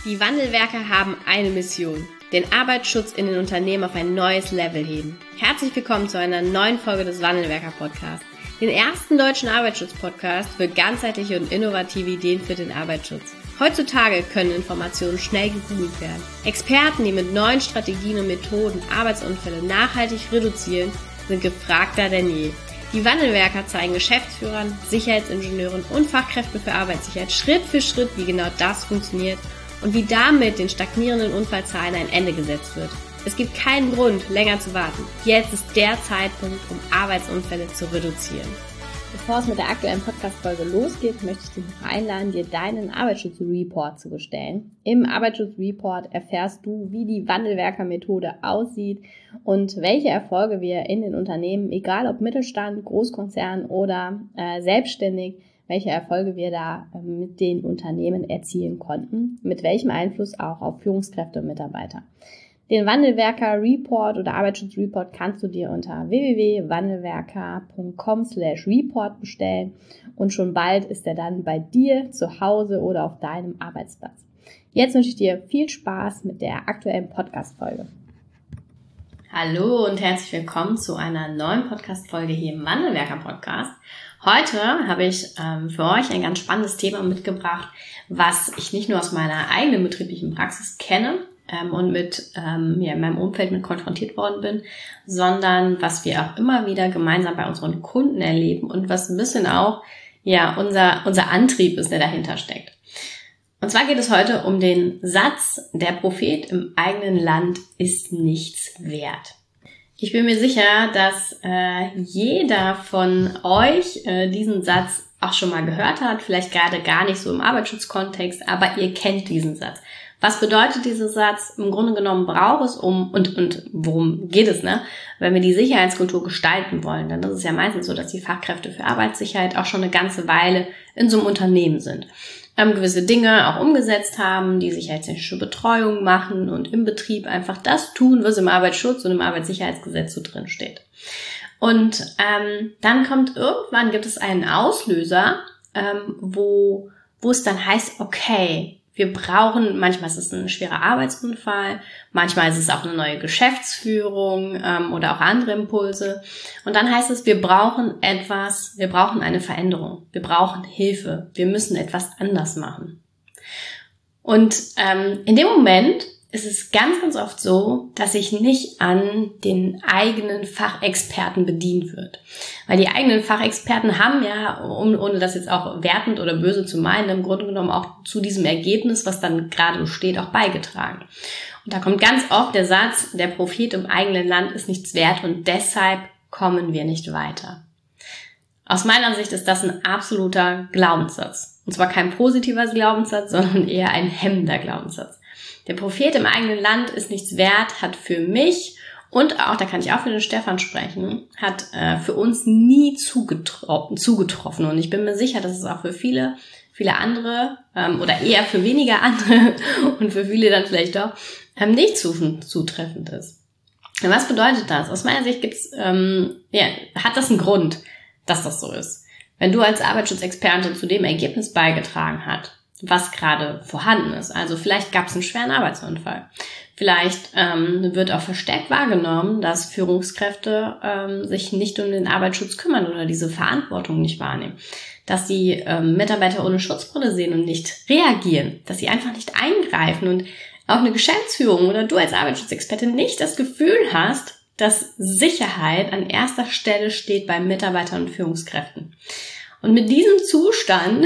Die Wandelwerker haben eine Mission: den Arbeitsschutz in den Unternehmen auf ein neues Level heben. Herzlich willkommen zu einer neuen Folge des Wandelwerker-Podcasts, den ersten deutschen Arbeitsschutz-Podcast für ganzheitliche und innovative Ideen für den Arbeitsschutz. Heutzutage können Informationen schnell gegoogelt werden. Experten, die mit neuen Strategien und Methoden Arbeitsunfälle nachhaltig reduzieren, sind gefragter denn je. Die Wandelwerker zeigen Geschäftsführern, Sicherheitsingenieuren und Fachkräften für Arbeitssicherheit Schritt für Schritt, wie genau das funktioniert und wie damit den stagnierenden Unfallzahlen ein Ende gesetzt wird. Es gibt keinen Grund, länger zu warten. Jetzt ist der Zeitpunkt, um Arbeitsunfälle zu reduzieren. Bevor es mit der aktuellen Podcast-Folge losgeht, möchte ich dich noch einladen, dir deinen Arbeitsschutzreport zu bestellen. Im Arbeitsschutzreport erfährst du, wie die Wandelwerker-Methode aussieht und welche Erfolge wir in den Unternehmen, egal ob Mittelstand, Großkonzern oder selbstständig, welche Erfolge wir da mit den Unternehmen erzielen konnten, mit welchem Einfluss auch auf Führungskräfte und Mitarbeiter. Den Wandelwerker-Report oder Arbeitsschutzreport kannst du dir unter www.wandelwerker.com/report bestellen und schon bald ist er dann bei dir zu Hause oder auf deinem Arbeitsplatz. Jetzt wünsche ich dir viel Spaß mit der aktuellen Podcast-Folge. Hallo und herzlich willkommen zu einer neuen Podcast-Folge hier im Wandelwerker-Podcast. Heute habe ich für euch ein ganz spannendes Thema mitgebracht, was ich nicht nur aus meiner eigenen betrieblichen Praxis kenne und mit in meinem Umfeld mit konfrontiert worden bin, sondern was wir auch immer wieder gemeinsam bei unseren Kunden erleben und was ein bisschen auch unser Antrieb ist, der dahinter steckt. Und zwar geht es heute um den Satz: Der Prophet im eigenen Land ist nichts wert. Ich bin mir sicher, dass jeder von euch diesen Satz auch schon mal gehört hat, vielleicht gerade gar nicht so im Arbeitsschutzkontext, aber ihr kennt diesen Satz. Was bedeutet dieser Satz? Im Grunde genommen braucht es und worum geht es, wenn wir die Sicherheitskultur gestalten wollen, dann ist es ja meistens so, dass die Fachkräfte für Arbeitssicherheit auch schon eine ganze Weile in so einem Unternehmen sind. Gewisse Dinge auch umgesetzt haben, die sicherheitstechnische Betreuung machen und im Betrieb einfach das tun, was im Arbeitsschutz und im Arbeitssicherheitsgesetz so drin steht. Und dann gibt es einen Auslöser, wo es dann heißt, okay, manchmal ist es ein schwerer Arbeitsunfall, manchmal ist es auch eine neue Geschäftsführung oder auch andere Impulse. Und dann heißt es, wir brauchen eine Veränderung, wir brauchen Hilfe, wir müssen etwas anders machen. Und in dem Moment ist es ganz, ganz oft so, dass sich nicht an den eigenen Fachexperten bedient wird. Weil die eigenen Fachexperten haben ja, ohne das jetzt auch wertend oder böse zu meinen, im Grunde genommen auch zu diesem Ergebnis, was dann gerade steht, auch beigetragen. Und da kommt ganz oft der Satz: Der Prophet im eigenen Land ist nichts wert und deshalb kommen wir nicht weiter. Aus meiner Sicht ist das ein absoluter Glaubenssatz. Und zwar kein positiver Glaubenssatz, sondern eher ein hemmender Glaubenssatz. Der Prophet im eigenen Land ist nichts wert, hat für mich und auch, da kann ich auch für den Stefan sprechen, hat für uns nie zugetroffen. Und ich bin mir sicher, dass es auch für viele andere oder eher für weniger andere und für viele dann vielleicht doch nicht zutreffend ist. Und was bedeutet das? Aus meiner Sicht hat das einen Grund, dass das so ist. Wenn du als Arbeitsschutzexperte zu dem Ergebnis beigetragen hast, was gerade vorhanden ist. Also vielleicht gab es einen schweren Arbeitsunfall. Vielleicht wird auch verstärkt wahrgenommen, dass Führungskräfte sich nicht um den Arbeitsschutz kümmern oder diese Verantwortung nicht wahrnehmen. Dass die Mitarbeiter ohne Schutzbrille sehen und nicht reagieren. Dass sie einfach nicht eingreifen und auch eine Geschäftsführung oder du als Arbeitsschutzexperte nicht das Gefühl hast, dass Sicherheit an erster Stelle steht bei Mitarbeitern und Führungskräften. Und mit diesem Zustand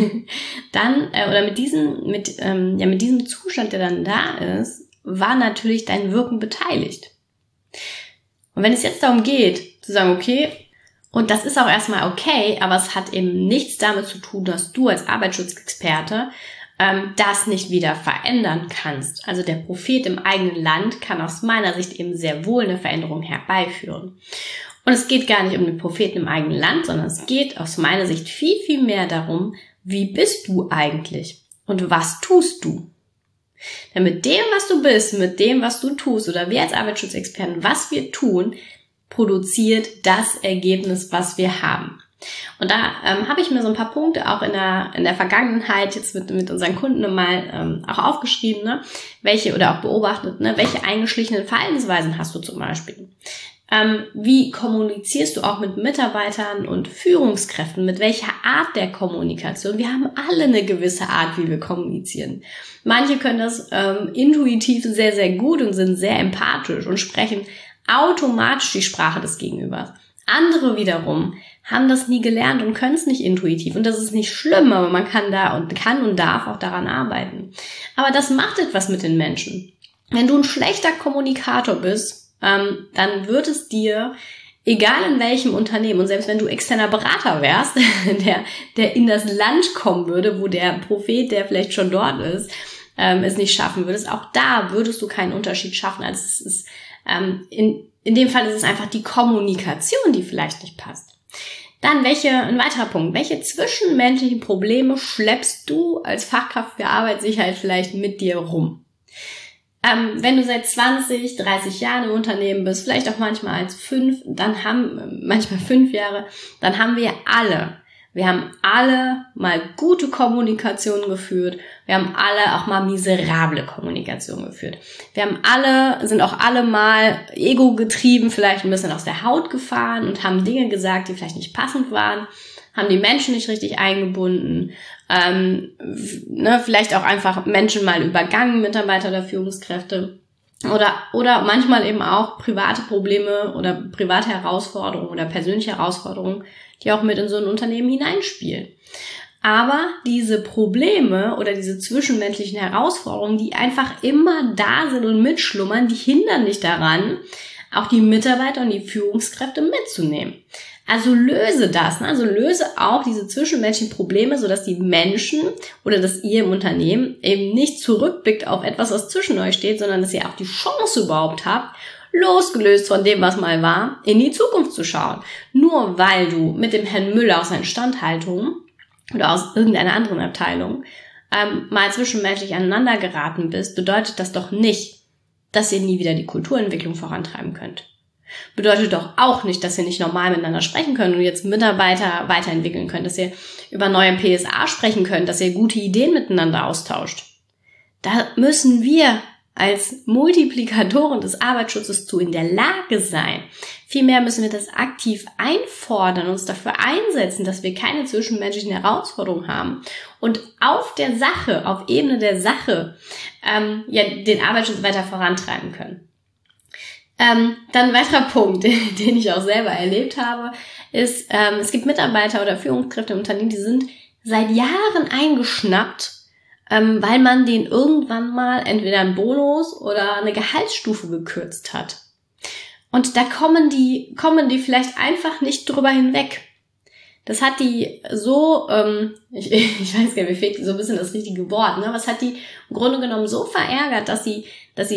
mit diesem Zustand, der dann da ist, war natürlich dein Wirken beteiligt. Und wenn es jetzt darum geht, zu sagen, okay, und das ist auch erstmal okay, aber es hat eben nichts damit zu tun, dass du als Arbeitsschutzexperte das nicht wieder verändern kannst. Also der Prophet im eigenen Land kann aus meiner Sicht eben sehr wohl eine Veränderung herbeiführen. Und es geht gar nicht um den Propheten im eigenen Land, sondern es geht aus meiner Sicht viel, viel mehr darum, wie bist du eigentlich und was tust du? Denn mit dem, was du bist, mit dem, was du tust oder wir als Arbeitsschutzexperten, was wir tun, produziert das Ergebnis, was wir haben. Und da habe ich mir so ein paar Punkte auch in der Vergangenheit jetzt mit unseren Kunden mal auch aufgeschrieben, ne? Welche oder auch beobachtet, ne? Welche eingeschlichenen Verhaltensweisen hast du zum Beispiel? Wie kommunizierst du auch mit Mitarbeitern und Führungskräften? Mit welcher Art der Kommunikation? Wir haben alle eine gewisse Art, wie wir kommunizieren. Manche können das intuitiv sehr, sehr gut und sind sehr empathisch und sprechen automatisch die Sprache des Gegenübers. Andere wiederum haben das nie gelernt und können es nicht intuitiv. Und das ist nicht schlimm, aber man kann und darf auch daran arbeiten. Aber das macht etwas mit den Menschen. Wenn du ein schlechter Kommunikator bist, dann wird es dir, egal in welchem Unternehmen, und selbst wenn du externer Berater wärst, der in das Land kommen würde, wo der Prophet, der vielleicht schon dort ist, es nicht schaffen würdest, auch da würdest du keinen Unterschied schaffen. Also es ist, in dem Fall ist es einfach die Kommunikation, die vielleicht nicht passt. Dann ein weiterer Punkt, welche zwischenmenschlichen Probleme schleppst du als Fachkraft für Arbeitssicherheit vielleicht mit dir rum? Wenn du seit 20, 30 Jahren im Unternehmen bist, vielleicht auch manchmal manchmal 5 Jahre, dann haben wir alle mal gute Kommunikation geführt. Wir haben alle auch mal miserable Kommunikation geführt. Sind auch alle mal ego-getrieben, vielleicht ein bisschen aus der Haut gefahren und haben Dinge gesagt, die vielleicht nicht passend waren, haben die Menschen nicht richtig eingebunden, vielleicht auch einfach Menschen mal übergangen, Mitarbeiter oder Führungskräfte. Oder manchmal eben auch private Probleme oder private Herausforderungen oder persönliche Herausforderungen, die auch mit in so ein Unternehmen hineinspielen. Aber diese Probleme oder diese zwischenmenschlichen Herausforderungen, die einfach immer da sind und mitschlummern, die hindern dich daran, auch die Mitarbeiter und die Führungskräfte mitzunehmen. Also löse das, also löse auch diese zwischenmenschlichen Probleme, sodass die Menschen oder dass ihr im Unternehmen eben nicht zurückblickt auf etwas, was zwischen euch steht, sondern dass ihr auch die Chance überhaupt habt, losgelöst von dem, was mal war, in die Zukunft zu schauen. Nur weil du mit dem Herrn Müller aus der Instandhaltung oder aus irgendeiner anderen Abteilung mal zwischenmenschlich aneinander geraten bist, bedeutet das doch nicht, dass ihr nie wieder die Kulturentwicklung vorantreiben könnt. Bedeutet doch auch nicht, dass ihr nicht normal miteinander sprechen könnt und jetzt Mitarbeiter weiterentwickeln könnt, dass ihr über neue PSA sprechen könnt, dass ihr gute Ideen miteinander austauscht. Da müssen wir als Multiplikatoren des Arbeitsschutzes zu in der Lage sein. Vielmehr müssen wir das aktiv einfordern, uns dafür einsetzen, dass wir keine zwischenmenschlichen Herausforderungen haben und auf Ebene der Sache, den Arbeitsschutz weiter vorantreiben können. Dann ein weiterer Punkt, den ich auch selber erlebt habe, ist, es gibt Mitarbeiter oder Führungskräfte im Unternehmen, die sind seit Jahren eingeschnappt, weil man denen irgendwann mal entweder einen Bonus oder eine Gehaltsstufe gekürzt hat. Und da kommen die vielleicht einfach nicht drüber hinweg. Das hat die so, ich weiß gar nicht, mir fehlt so ein bisschen das richtige Wort, ne? Aber es hat die im Grunde genommen so verärgert, dass sie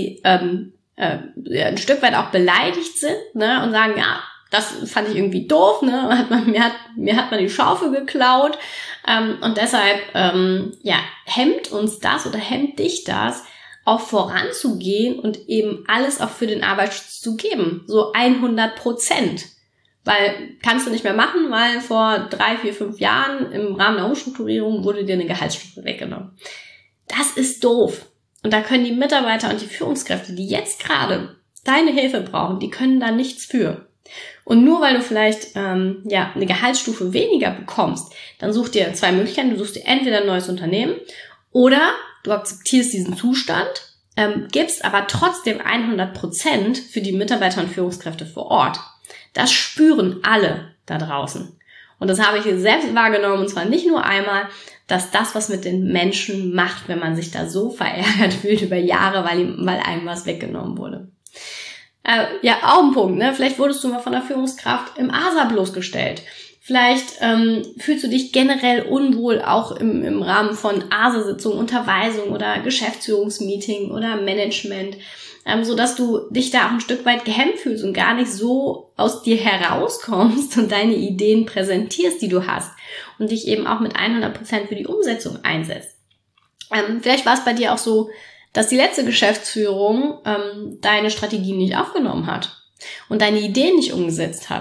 ein Stück weit auch beleidigt sind, ne, und sagen, ja, das fand ich irgendwie doof, ne, mir hat man die Schaufel geklaut, und deshalb, hemmt uns das oder hemmt dich das, auch voranzugehen und eben alles auch für den Arbeitsschutz zu geben, so 100%. Weil, kannst du nicht mehr machen, weil vor 3, 4, 5 Jahren im Rahmen der Umstrukturierung wurde dir eine Gehaltsstufe weggenommen. Das ist doof. Und da können die Mitarbeiter und die Führungskräfte, die jetzt gerade deine Hilfe brauchen, die können da nichts für. Und nur weil du vielleicht eine Gehaltsstufe weniger bekommst, dann such dir 2 Möglichkeiten. Du suchst dir entweder ein neues Unternehmen oder du akzeptierst diesen Zustand, gibst aber trotzdem 100% für die Mitarbeiter und Führungskräfte vor Ort. Das spüren alle da draußen. Und das habe ich selbst wahrgenommen, und zwar nicht nur einmal, dass das, was mit den Menschen macht, wenn man sich da so verärgert fühlt über Jahre, weil einem was weggenommen wurde. Auch ein Punkt, ne? Vielleicht wurdest du mal von der Führungskraft im ASAP bloßgestellt. Vielleicht fühlst du dich generell unwohl, auch im Rahmen von ASA-Sitzungen, Unterweisungen oder Geschäftsführungsmeeting oder Management, sodass du dich da auch ein Stück weit gehemmt fühlst und gar nicht so aus dir herauskommst und deine Ideen präsentierst, die du hast, und dich eben auch mit 100% für die Umsetzung einsetzt. Vielleicht war es bei dir auch so, dass die letzte Geschäftsführung deine Strategie nicht aufgenommen hat und deine Ideen nicht umgesetzt hat.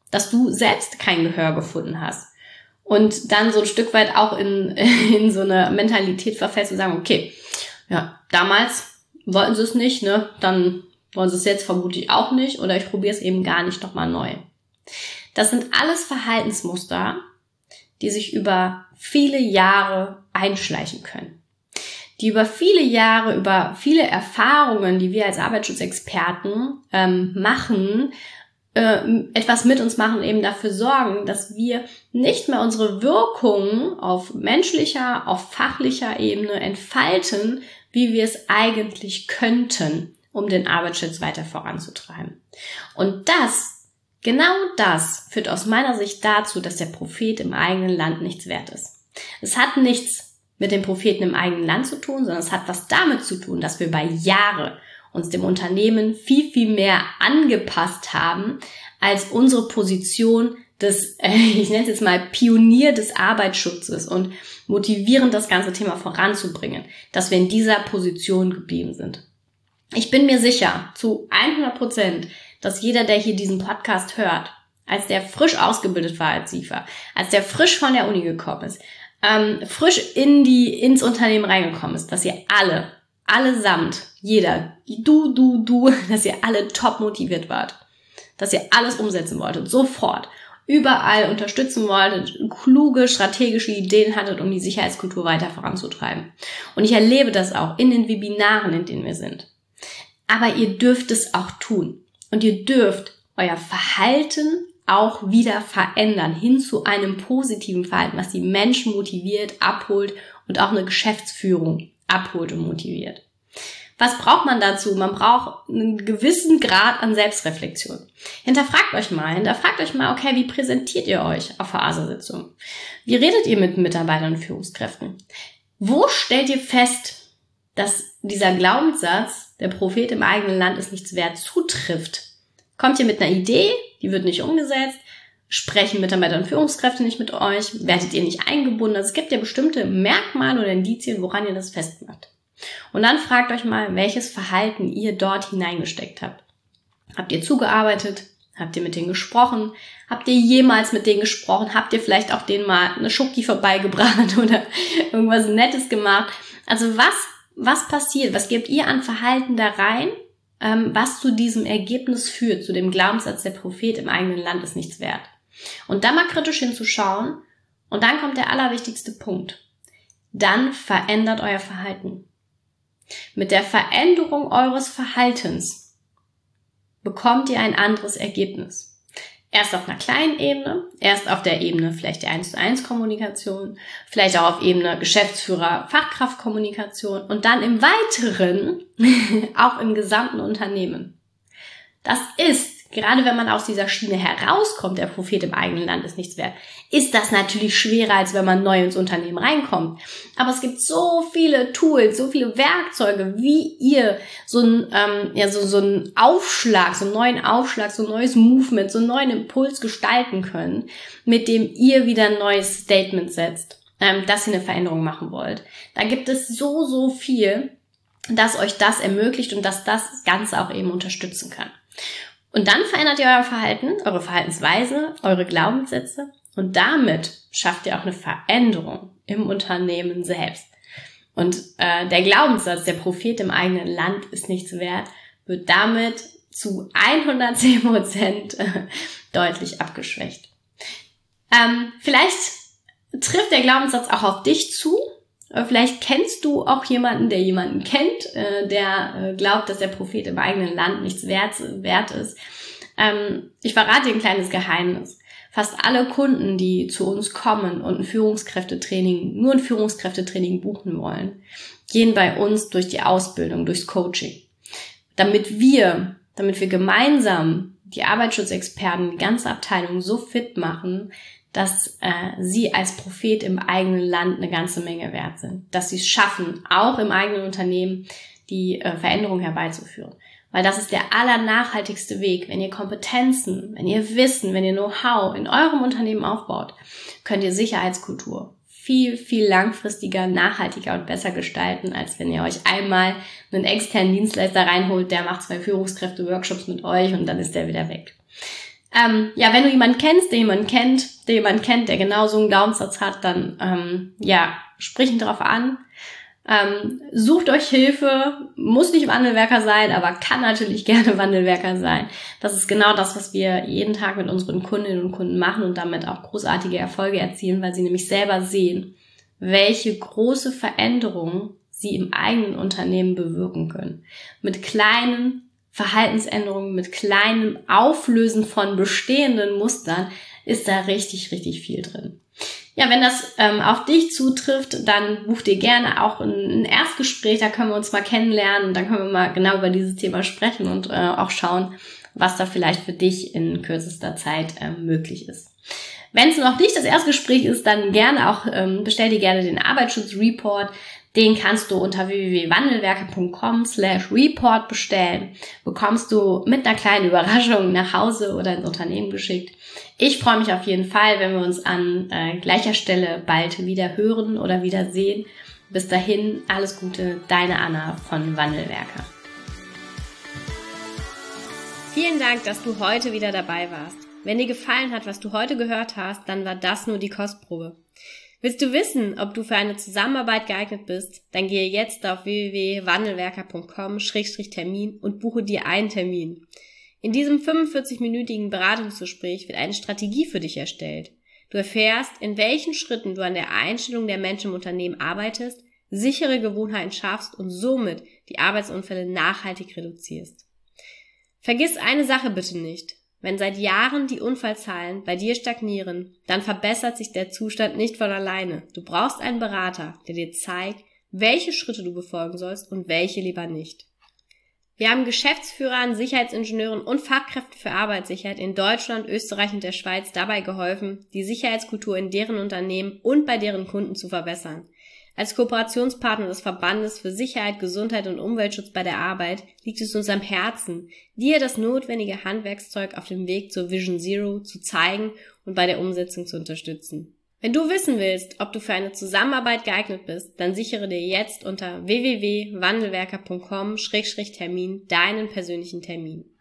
dass du selbst kein Gehör gefunden hast. Und dann so ein Stück weit auch in so eine Mentalität verfällst und sagen, okay, ja, damals wollten sie es nicht, ne? Dann wollen sie es jetzt vermutlich auch nicht oder ich probiere es eben gar nicht nochmal neu. Das sind alles Verhaltensmuster, die sich über viele Jahre einschleichen können. Die über viele Jahre, über viele Erfahrungen, die wir als Arbeitsschutzexperten machen, etwas mit uns machen, eben dafür sorgen, dass wir nicht mehr unsere Wirkungen auf menschlicher, auf fachlicher Ebene entfalten, wie wir es eigentlich könnten, um den Arbeitsschutz weiter voranzutreiben. Und genau das führt aus meiner Sicht dazu, dass der Prophet im eigenen Land nichts wert ist. Es hat nichts mit dem Propheten im eigenen Land zu tun, sondern es hat was damit zu tun, dass wir über Jahre uns dem Unternehmen viel, viel mehr angepasst haben, als unsere Position des, ich nenne es jetzt mal Pionier des Arbeitsschutzes und motivierend das ganze Thema voranzubringen, dass wir in dieser Position geblieben sind. Ich bin mir sicher, zu 100%, dass jeder, der hier diesen Podcast hört, als der frisch ausgebildet war als SIFA, als der frisch von der Uni gekommen ist, frisch ins Unternehmen reingekommen ist, dass ihr allesamt, jeder, du, dass ihr alle top motiviert wart, dass ihr alles umsetzen wolltet, sofort, überall unterstützen wolltet, kluge, strategische Ideen hattet, um die Sicherheitskultur weiter voranzutreiben. Und ich erlebe das auch in den Webinaren, in denen wir sind. Aber ihr dürft es auch tun. Und ihr dürft euer Verhalten auch wieder verändern, hin zu einem positiven Verhalten, was die Menschen motiviert, abholt und auch eine Geschäftsführung abholt und motiviert. Was braucht man dazu? Man braucht einen gewissen Grad an Selbstreflexion. Hinterfragt euch mal, okay, wie präsentiert ihr euch auf der ASA-Sitzung? Wie redet ihr mit Mitarbeitern und Führungskräften? Wo stellt ihr fest, dass dieser Glaubenssatz, der Prophet im eigenen Land ist nichts wert, zutrifft? Kommt ihr mit einer Idee, die wird nicht umgesetzt? Sprechen Mitarbeiter und Führungskräfte nicht mit euch? Werdet ihr nicht eingebunden? Also es gibt ja bestimmte Merkmale oder Indizien, woran ihr das festmacht. Und dann fragt euch mal, welches Verhalten ihr dort hineingesteckt habt. Habt ihr zugearbeitet? Habt ihr mit denen gesprochen? Habt ihr jemals mit denen gesprochen? Habt ihr vielleicht auch denen mal eine Schoki vorbeigebracht oder irgendwas Nettes gemacht? Also was passiert? Was gebt ihr an Verhalten da rein, was zu diesem Ergebnis führt, zu dem Glaubenssatz, der Prophet im eigenen Land ist nichts wert? Und da mal kritisch hinzuschauen. Und dann kommt der allerwichtigste Punkt. Dann verändert euer Verhalten. Mit der Veränderung eures Verhaltens bekommt ihr ein anderes Ergebnis. Erst auf einer kleinen Ebene, erst auf der Ebene vielleicht der 1:1 Kommunikation, vielleicht auch auf Ebene Geschäftsführer-Fachkraft-Kommunikation und dann im Weiteren auch im gesamten Unternehmen. Das ist, gerade wenn man aus dieser Schiene herauskommt, der Prophet im eigenen Land ist nichts wert, ist das natürlich schwerer, als wenn man neu ins Unternehmen reinkommt. Aber es gibt so viele Tools, so viele Werkzeuge, wie ihr so einen Aufschlag, so einen neuen Aufschlag, so ein neues Movement, so einen neuen Impuls gestalten könnt, mit dem ihr wieder ein neues Statement setzt, dass ihr eine Veränderung machen wollt. Da gibt es so viel, dass euch das ermöglicht und dass das Ganze auch eben unterstützen kann. Und dann verändert ihr euer Verhalten, eure Verhaltensweise, eure Glaubenssätze und damit schafft ihr auch eine Veränderung im Unternehmen selbst. Und der Glaubenssatz, der Prophet im eigenen Land ist nichts wert, wird damit zu 110% deutlich abgeschwächt. Vielleicht trifft der Glaubenssatz auch auf dich zu. Vielleicht kennst du auch jemanden, der jemanden kennt, der glaubt, dass der Prophet im eigenen Land nichts wert ist. Ich verrate dir ein kleines Geheimnis. Fast alle Kunden, die zu uns kommen und nur ein Führungskräftetraining buchen wollen, gehen bei uns durch die Ausbildung, durchs Coaching. Damit wir gemeinsam die Arbeitsschutzexperten, die ganze Abteilung so fit machen, dass sie als Prophet im eigenen Land eine ganze Menge wert sind. Dass sie es schaffen, auch im eigenen Unternehmen die Veränderung herbeizuführen. Weil das ist der allernachhaltigste Weg. Wenn ihr Kompetenzen, wenn ihr Wissen, wenn ihr Know-how in eurem Unternehmen aufbaut, könnt ihr Sicherheitskultur viel, viel langfristiger, nachhaltiger und besser gestalten, als wenn ihr euch einmal einen externen Dienstleister reinholt, der macht 2 Führungskräfte-Workshops mit euch und dann ist der wieder weg. Wenn du jemanden kennst, der jemanden kennt, der genau so einen Glaubenssatz hat, dann sprich ihn darauf an. Sucht euch Hilfe, muss nicht Wandelwerker sein, aber kann natürlich gerne Wandelwerker sein. Das ist genau das, was wir jeden Tag mit unseren Kundinnen und Kunden machen und damit auch großartige Erfolge erzielen, weil sie nämlich selber sehen, welche große Veränderungen sie im eigenen Unternehmen bewirken können. Mit kleinen Verhaltensänderungen, mit kleinem Auflösen von bestehenden Mustern ist da richtig, richtig viel drin. Ja, wenn das auf dich zutrifft, dann buch dir gerne auch ein Erstgespräch, da können wir uns mal kennenlernen und dann können wir mal genau über dieses Thema sprechen und auch schauen, was da vielleicht für dich in kürzester Zeit möglich ist. Wenn es noch nicht das Erstgespräch ist, dann gerne auch, bestell dir gerne den Arbeitsschutzreport. Den kannst du unter www.wandelwerker.com/report bestellen. Bekommst du mit einer kleinen Überraschung nach Hause oder ins Unternehmen geschickt. Ich freue mich auf jeden Fall, wenn wir uns an gleicher Stelle bald wieder hören oder wieder sehen. Bis dahin, alles Gute, deine Anna von Wandelwerker. Vielen Dank, dass du heute wieder dabei warst. Wenn dir gefallen hat, was du heute gehört hast, dann war das nur die Kostprobe. Willst du wissen, ob du für eine Zusammenarbeit geeignet bist? Dann gehe jetzt auf www.wandelwerker.com/Termin und buche dir einen Termin. In diesem 45-minütigen Beratungsgespräch wird eine Strategie für dich erstellt. Du erfährst, in welchen Schritten du an der Einstellung der Menschen im Unternehmen arbeitest, sichere Gewohnheiten schaffst und somit die Arbeitsunfälle nachhaltig reduzierst. Vergiss eine Sache bitte nicht. Wenn seit Jahren die Unfallzahlen bei dir stagnieren, dann verbessert sich der Zustand nicht von alleine. Du brauchst einen Berater, der dir zeigt, welche Schritte du befolgen sollst und welche lieber nicht. Wir haben Geschäftsführern, Sicherheitsingenieuren und Fachkräften für Arbeitssicherheit in Deutschland, Österreich und der Schweiz dabei geholfen, die Sicherheitskultur in deren Unternehmen und bei deren Kunden zu verbessern. Als Kooperationspartner des Verbandes für Sicherheit, Gesundheit und Umweltschutz bei der Arbeit liegt es uns am Herzen, dir das notwendige Handwerkszeug auf dem Weg zur Vision Zero zu zeigen und bei der Umsetzung zu unterstützen. Wenn du wissen willst, ob du für eine Zusammenarbeit geeignet bist, dann sichere dir jetzt unter www.wandelwerker.com/Termin deinen persönlichen Termin.